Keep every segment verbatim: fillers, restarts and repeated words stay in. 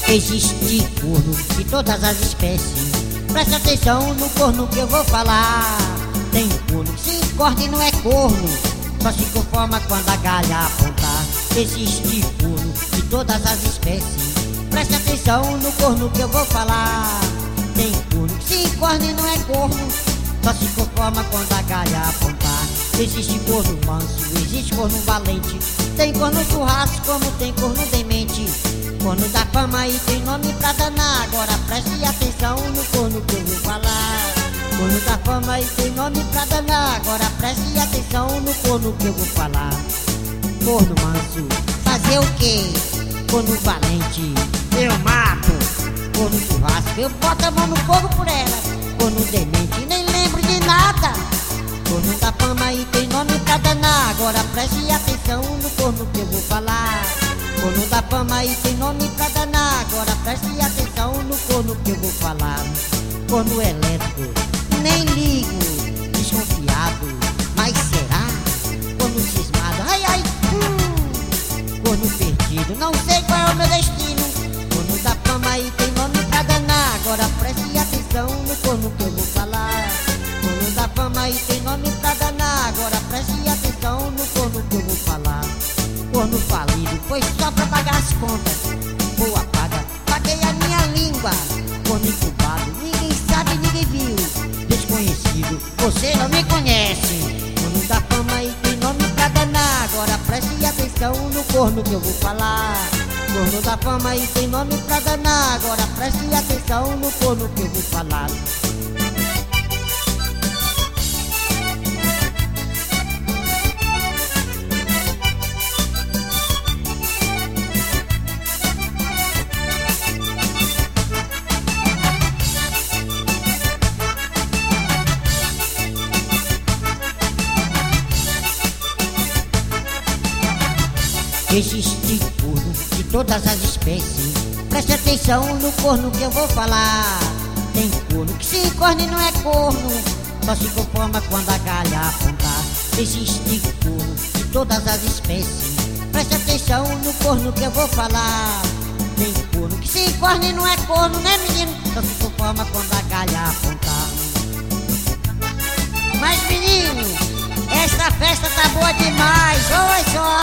Existe corno de todas as espécies. Presta atenção no corno que eu vou falar. Tem corno que se encorda e não é corno, só se conforma quando a galha apontar. Existe corno de todas as espécies. Presta atenção no corno que eu vou falar. Tem corno que se encorda e não é corno, só se conforma quando a galha apontar. Existe corno manso, existe corno valente. Tem corno churrasco como tem corno demente. Corno da fama e tem nome pra danar. Agora preste atenção no corno que eu vou falar. Corno da fama e tem nome pra danar. Agora preste atenção no corno que eu vou falar. Corno manso, fazer o quê? Corno valente, eu mato. Corno churrasco, eu boto a mão no fogo por ela. Corno demente, nem lembro de nada. Corno da fama e tem nome pra danar. Agora preste atenção no corno que eu vou falar. Corno da fama e tem nome pra danar. Agora preste atenção no corno que eu vou falar. Corno elétrico, nem ligo. Desconfiado, mas será? Corno cismado, ai ai, hum. Corno perdido, não sei qual é o meu destino. Corno da fama e tem nome pra danar. Agora preste atenção no corno que eu vou falar. Corno da fama e tem nome pra danar. Agora preste atenção no corno que eu vou falar. Corno falido, foi só pra pagar as contas. Boa paga, paguei a minha língua. Corno incubado, ninguém sabe, ninguém viu. Desconhecido, você não me conhece. Corno da fama e tem nome pra danar. Agora preste atenção no corno que eu vou falar. Corno da fama e tem nome pra danar. Agora preste atenção no corno que eu vou falar. Existe corno de todas as espécies. Preste atenção no corno que eu vou falar. Tem corno que se encorna e não é corno, só se conforma quando a galha apontar. Existe corno de todas as espécies. Preste atenção no corno que eu vou falar. Tem corno que se encorna e não é corno, né menino? Só se conforma quando a galha apontar. Mas menino, essa festa tá boa demais, oi só.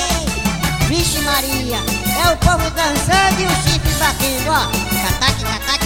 Vixe Maria, é o povo dançando e o chifre batendo, ó. Cataque, cataque.